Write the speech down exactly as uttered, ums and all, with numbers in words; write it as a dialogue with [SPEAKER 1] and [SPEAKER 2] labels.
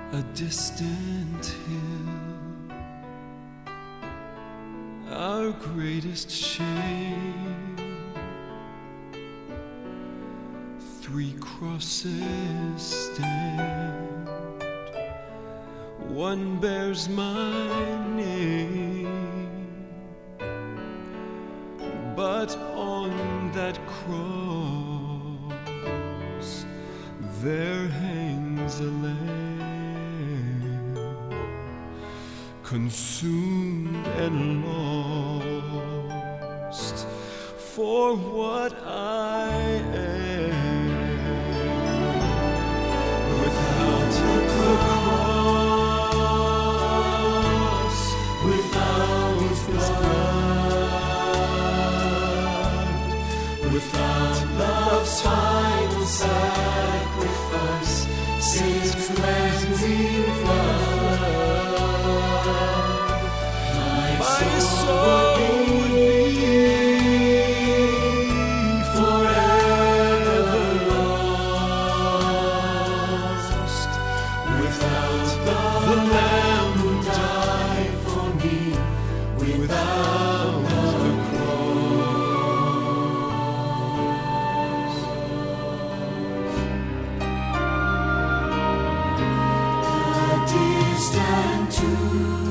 [SPEAKER 1] a distant hill, our greatest shame. Three crosses stand, one bears my name, but on that cross there hangs a lamb, consumed and lost for what I am. Without the cross, without blood, without love's final sacrifice, sin's cleansing flood, my soul would be forever lost. Without the Lamb who died for me, without the cross. A distant tomb,